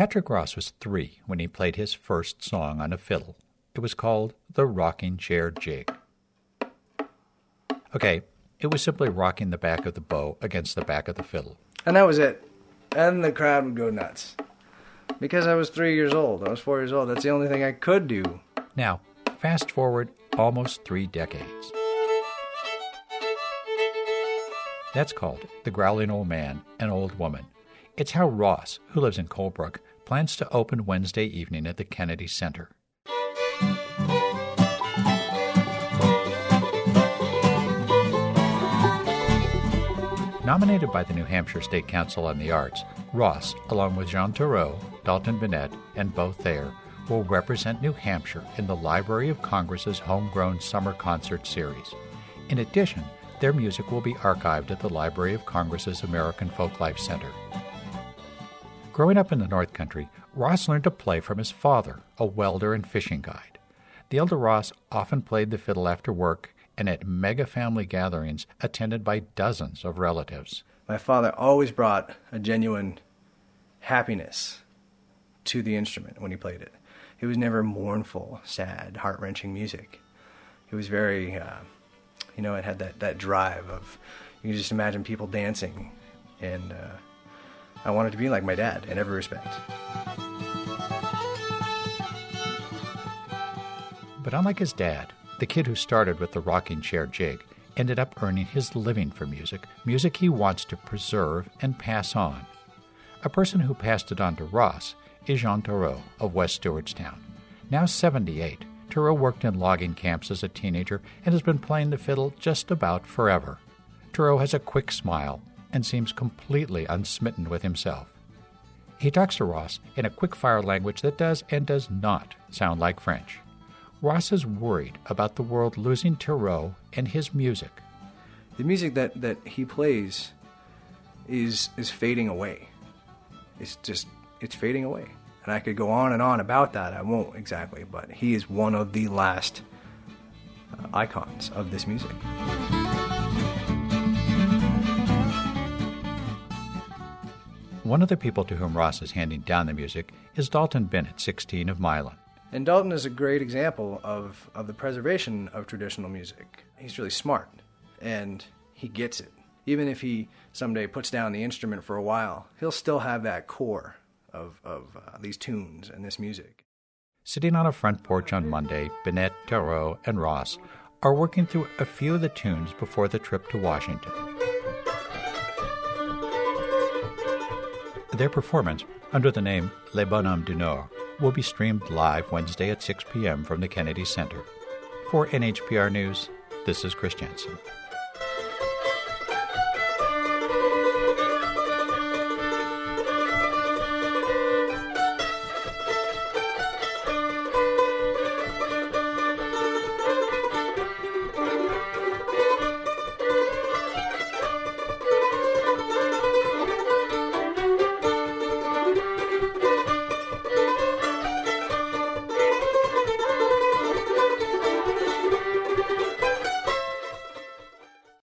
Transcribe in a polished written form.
Patrick Ross was 3 when he played his first song on a fiddle. It was called The Rocking Chair Jig. Okay, it was simply rocking the back of the bow against the back of the fiddle. And that was it. And the crowd would go nuts. Because I was 3 years old. I was 4 years old. That's the only thing I could do. Now, fast forward almost 3 decades. That's called The Growling Old Man and Old Woman. It's how Ross, who lives in Colebrook, plans to open Wednesday evening at the Kennedy Center. Nominated by the New Hampshire State Council on the Arts, Ross, along with Jean Theroux, Dalton Bennett, and Beau Thayer, will represent New Hampshire in the Library of Congress's Homegrown Summer Concert Series. In addition, their music will be archived at the Library of Congress's American Folklife Center. Growing up in the North Country, Ross learned to play from his father, a welder and fishing guide. The elder Ross often played the fiddle after work and at mega family gatherings attended by dozens of relatives. My father always brought a genuine happiness to the instrument when he played it. It was never mournful, sad, heart-wrenching music. It was very, it had that drive of, you can just imagine people dancing, and I wanted to be like my dad in every respect. But unlike his dad, the kid who started with the rocking chair jig ended up earning his living from music he wants to preserve and pass on. A person who passed it on to Ross is Jean Theroux of West Stewartstown. Now 78, Theroux worked in logging camps as a teenager and has been playing the fiddle just about forever. Theroux has a quick smile and seems completely unsmitten with himself. He talks to Ross in a quick-fire language that does and does not sound like French. Ross is worried about the world losing Theroux and his music. The music that he plays is fading away. It's fading away. And I could go on and on about that. I won't exactly, but he is one of the last icons of this music. One of the people to whom Ross is handing down the music is Dalton Bennett, 16, of Milan. And Dalton is a great example of the preservation of traditional music. He's really smart, and he gets it. Even if he someday puts down the instrument for a while, he'll still have that core of these tunes and this music. Sitting on a front porch on Monday, Bennett, Theroux, and Ross are working through a few of the tunes before the trip to Washington. Their performance, under the name Les Bonhommes du Nord, will be streamed live Wednesday at 6 p.m. from the Kennedy Center. For NHPR News, this is Chris Jensen.